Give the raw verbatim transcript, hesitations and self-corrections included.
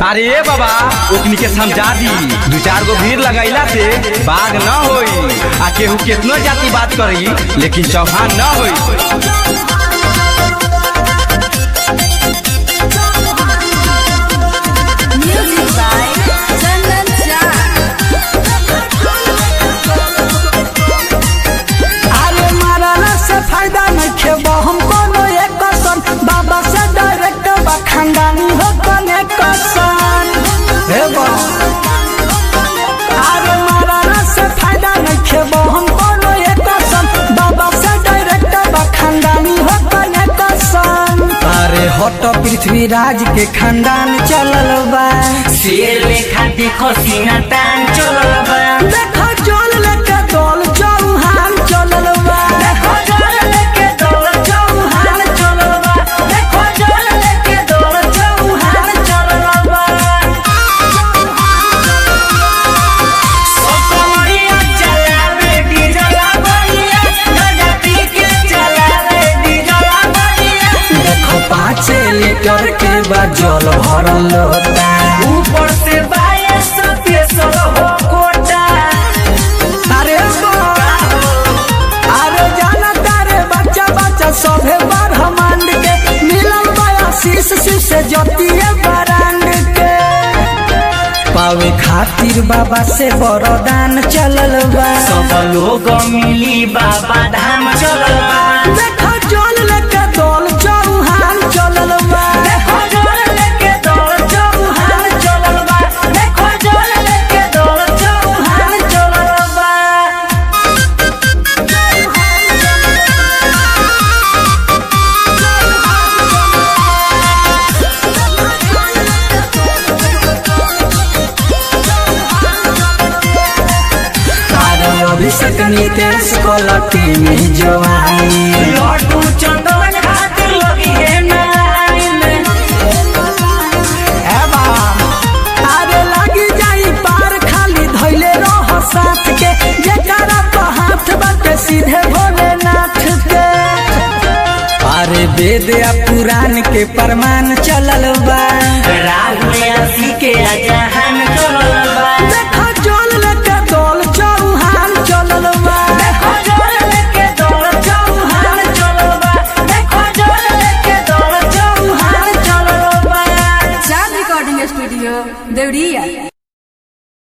अरे बाबा ओकनी के समझा दी, दू चार गो भीड़ लगैला से बाग न होई। आ केहू केतनो जाति बात करी लेकिन चौहान न होई। फायदा नहीं खेबो हम कोनो एक कसन, बाबा से डायरेक्ट बा खानदानी हो कनेक्शन। हे बा अरे मारा से फायदा नहीं खेबो हम कोनो एक कसन, बाबा से डायरेक्ट बा खानदानी हो कनेक्शन। अरे हट पृथ्वीराज के खानदान चलल बा, शेर लेखा देखो सीना तान चलल बा। देखो जोल लेके दौल चौहान चलल बा, देखो जोल लेके दौल चौहान चलल बा। देखो जोल लेके दौल चौहान चलल बा। सोकमरिया चलावे डीजल बढ़िया, गंजा पी के चलावे डीजल बढ़िया। देखो पाँच लीटर के बाद जल भरल होता, ऊपर से बाईस स्पेशल हो कोटा। अरे अरे जाना तारे बच्चा बच्चा सभे ब्रह्मांड के मिलल बयासीस शिव से ज्योतिए बरांड के। पावे खातिर बाबा से वरदान चलल बा, सब लोग मिली बाबा धाम चलल बा। देखो जोल लेके दौल चौहान चलल बा, देखो जोल लेके दौल चौहान चलल बा। देखो जोल लेके दौल चौहान चलल बा। अरे अभिषेक नीतीश कलटी में जो आई, लड्डू चंदन खातिर लगी है नाइन। अरे लगी जाई पार खाली धैले रह साथ के, जेकरा तो हाथ बाटे सीधे भोलेनाथ के। अरे वेद आ पुराण के प्रमाण चलल बा, राहुल यासी के जहान चलल